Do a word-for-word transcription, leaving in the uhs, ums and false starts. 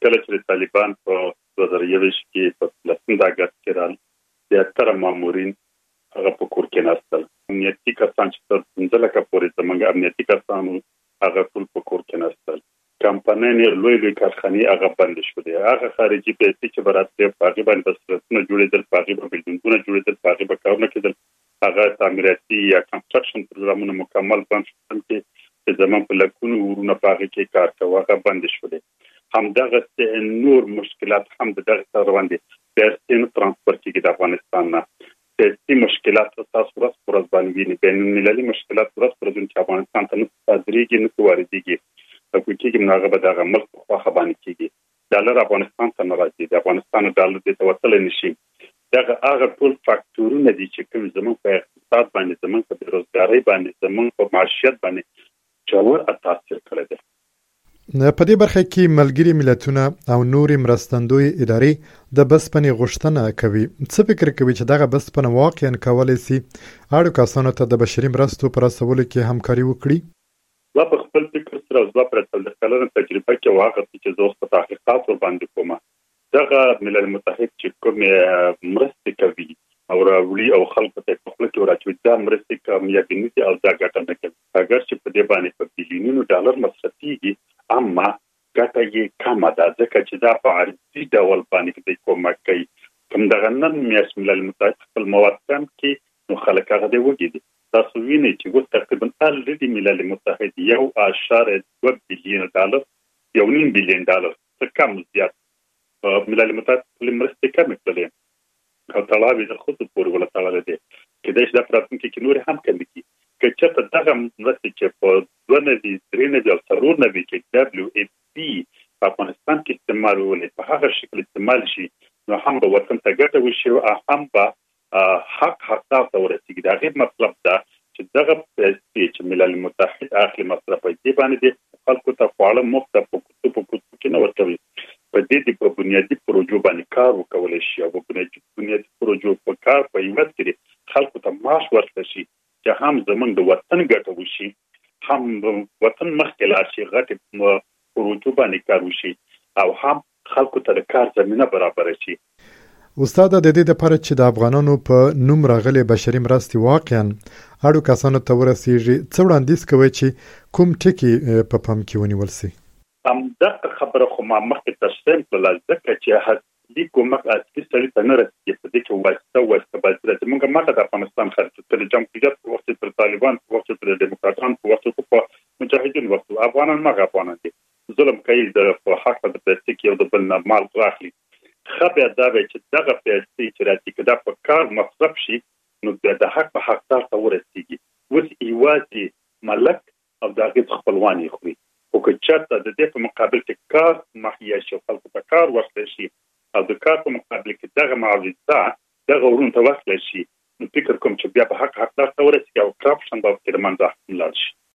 کله چې طالبان په دوه زره یوویشت کې په لسم د اګست کې رال د اتر مامورین هغه په کور کې ناستل. امنیتي کسان چې تر پنځه لکه پورې زموږ امنیتي کسانو هغه ټول په کور کې ناستل. کمپنۍ لوی لوی کارخانې هغه بند شولې. هغه خارجي پیسې چې براتلې په هغې باندې بسرتونه جوړېدل، په هغې به بلډینګونه جوړېدل، په هغې به کارونه کېدل. هغه تعمیراتي یا کنسټرکشن پروګرامونه مکمل بند شول چې زموږ په لکونو ورونه په هغې کې کار کوه، هغه بند شولې. همدغسې نور مشکلات هم د دغه سره روان دي. پیسې نه ترانسفر کېږي د افغانستان نه. سیاسي مشکلات تاسو ورځ په ورځ باندې وینئ. بین المللي مشکلات ورځ په ورځ چې افغانستان ته نه صادرېږي نه واردېږي، که کېږي نو هغه به د هغه ملک په خواښه باندې کېږي. ډالر افغانستان ته نه راځي، د افغانستان ډالر دې ته وتلی نه شي. دغه هغه ټول فاکتورونه دي چې کوم زموږ په اقتصاد باندې، زموږ په بېروزګارۍ باندې، زموږ په معیشت باندې ژور تاثیر کړی دی. په دې برخه کې ملګري ملتونه او نورې مرستندوی ادارې د بسپنې غوښتنه کوي. څه فکر کوي چې دغه بسپنه واقعا کولی سي اړو کسانو ته د بشري مرستو په رسولو کې همکاري وکړي؟ زه په خپل فکر سره زه پر څلور کلنه تجربه کې واغه چې زه په تحقیقات ور باندې کوم. دغه ملل متحد چې کوم مرستې کوي او راوړي او خلکو ته په خپل کې ورچوي، دا مرستې کامیابې نه دي او دا ګټه نه کوي. اگر چې په دې باندې په بلیونونو ډالر مصرفېږي، اما ګټه یې کمه ده، ځکه چې دا په عرضي ډول باندې د کومک کوي. کوم دغه نن میاشت ملل متحد خپل مواد کم کې نو خلک هغه دی وګیدي. تاسو وینئ چې اوس تقریبا الریډي ملل متحد یو اعشاریه دوه بلیون ډالر یو نیم بلیون ډالر څه کم زیات ملل متحد خپلې مرستې کمې کړلې او تړاو یې د ښځو پورې ورله تړلی دی. کېدای شي دا په راتلونکي کې نورې هم کمې کړي. که چېرته دغه مرستې چې په دوه نوي درې نوي او څلور نوي کې ډبلیو ایف پي په افغانستان کې استعمال ولې په هغه شکل استعمال شي، نو هم به وطن ته ګټه وشي او هم به حق حقدار ته ورسېږي. د هغې مطلب دا چې دغه پیسې چې ملل متحد اخلي مصرف دې باندې د خلکو ته خواړه مفته په کوڅو په کوڅو کې نه ورکوي. په دې د په بنیادي پروژو باندې کار وکولی شي او په بنیادي پروژو په کار په عوض کې خلکو ته معاش ورکړل شي چې هم زموږ د وطن ګټه وشي، هم وطن مخکې لاړ شي، غټې پروژو باندې کار وشي او هم خلکو ته د کار زمینه برابره شي. استاد، د دې لپاره چې د افغانانو په نوم راغلي بشري مرستې واقعا اړو کسانو ته ورسیږي، څه وړاندیز کوي چې کوم ټکي په پام کې ونیول سي؟ همدغه خبره خو ما مخکې تشریح کړله، ځکه چې اصلي کومک اصلي سړي ته نه رسېږي. په دې کې واسطه واسطه بازي ده. زموږ ماته د افغانستان خلک تر جمهوریت په وخت کې، تر طالبان په وخت کې، تر ډیموکراتان په وخت کې، په مجاهدین وخت کې افغانان مغه افغانان دي. ظلم کوي د حق د پیسې کې او د بل نه مال راخلي. ښه بیا دا وایي چې دغه پیسې چې راځي که دا په کار مصرف شي نو بیا د حق په حقدار ته ورسېږي. اوس یوازې ملک او د هغې خپلوان یې خوري. خو که چېرته د دې په مقابل کې کار مهیا شي او خلکو ته کار ورکړل شي او د کار په مقابل کې دغه معاوضه دغه ورونو ته ورکړل شي، نو فکر کوم چې بیا په حق حقدار ته ورسېږي او کرپشن به ورکې د منځه لاړ شي.